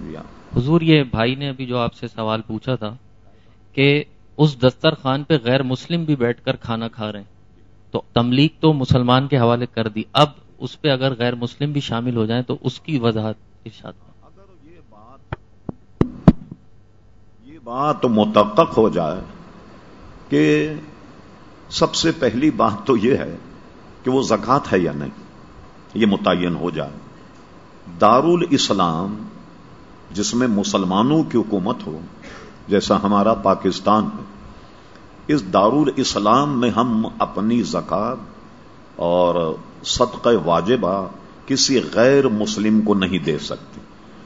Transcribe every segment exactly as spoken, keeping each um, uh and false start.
حضور یہ بھائی نے ابھی جو آپ سے سوال پوچھا تھا کہ اس دسترخوان پہ غیر مسلم بھی بیٹھ کر کھانا کھا رہے ہیں، تو تملیغ تو مسلمان کے حوالے کر دی، اب اس پہ اگر غیر مسلم بھی شامل ہو جائیں تو اس کی وضاحت ارشاد کریں۔ اگر یہ بات یہ بات متحقق ہو جائے کہ سب سے پہلی بات تو یہ ہے کہ وہ زکوٰۃ ہے یا نہیں، یہ متعین ہو جائے۔ دارالاسلام جس میں مسلمانوں کی حکومت ہو، جیسا ہمارا پاکستان ہے، اس دارالاسلام میں ہم اپنی زکوٰۃ اور صدقہ واجبہ کسی غیر مسلم کو نہیں دے سکتے۔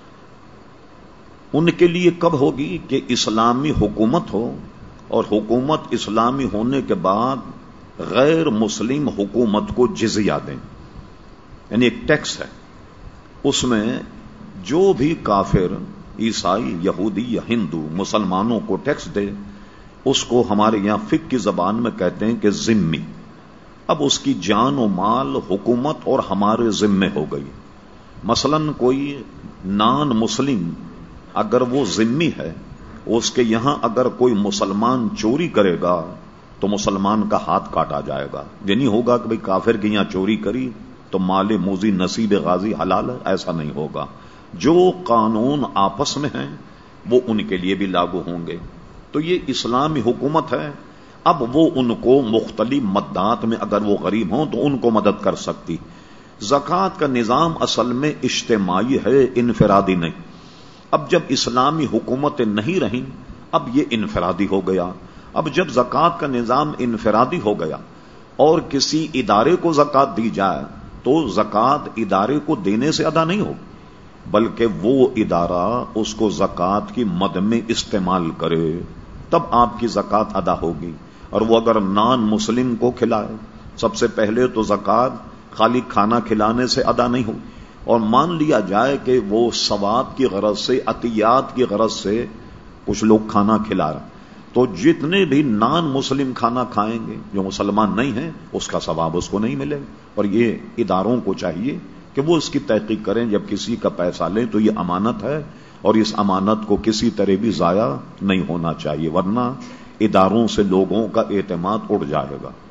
ان کے لیے کب ہوگی کہ اسلامی حکومت ہو، اور حکومت اسلامی ہونے کے بعد غیر مسلم حکومت کو جزیہ دیں، یعنی ایک ٹیکس ہے، اس میں جو بھی کافر، عیسائی، یہودی یا ہندو مسلمانوں کو ٹیکس دے، اس کو ہمارے یہاں فقہ کی زبان میں کہتے ہیں کہ ذمہ۔ اب اس کی جان و مال حکومت اور ہمارے ذمے ہو گئی۔ مثلا کوئی نان مسلم اگر وہ ذمہ ہے، اس کے یہاں اگر کوئی مسلمان چوری کرے گا تو مسلمان کا ہاتھ کاٹا جائے گا۔ یہ نہیں ہوگا کہ بھئی کافر کے یہاں چوری کری تو مال موذی نصیب غازی حلال ہے، ایسا نہیں ہوگا۔ جو قانون آپس میں ہیں وہ ان کے لیے بھی لاگو ہوں گے۔ تو یہ اسلامی حکومت ہے۔ اب وہ ان کو مختلف مدات میں اگر وہ غریب ہوں تو ان کو مدد کر سکتی۔ زکوٰۃ کا نظام اصل میں اجتماعی ہے، انفرادی نہیں۔ اب جب اسلامی حکومتیں نہیں رہیں، اب یہ انفرادی ہو گیا۔ اب جب زکوٰۃ کا نظام انفرادی ہو گیا اور کسی ادارے کو زکوٰۃ دی جائے تو زکوٰۃ ادارے کو دینے سے ادا نہیں ہوگی، بلکہ وہ ادارہ اس کو زکوٰۃ کی مد میں استعمال کرے، تب آپ کی زکوٰۃ ادا ہوگی۔ اور وہ اگر نان مسلم کو کھلائے، سب سے پہلے تو زکوٰۃ خالی کھانا کھلانے سے ادا نہیں ہوگی، اور مان لیا جائے کہ وہ ثواب کی غرض سے، عطیات کی غرض سے کچھ لوگ کھانا کھلا رہے، تو جتنے بھی نان مسلم کھانا کھائیں گے جو مسلمان نہیں ہیں، اس کا ثواب اس کو نہیں ملے گا۔ اور یہ اداروں کو چاہیے کہ وہ اس کی تحقیق کریں، جب کسی کا پیسہ لیں تو یہ امانت ہے، اور اس امانت کو کسی طرح بھی ضائع نہیں ہونا چاہیے، ورنہ اداروں سے لوگوں کا اعتماد اڑ جائے گا۔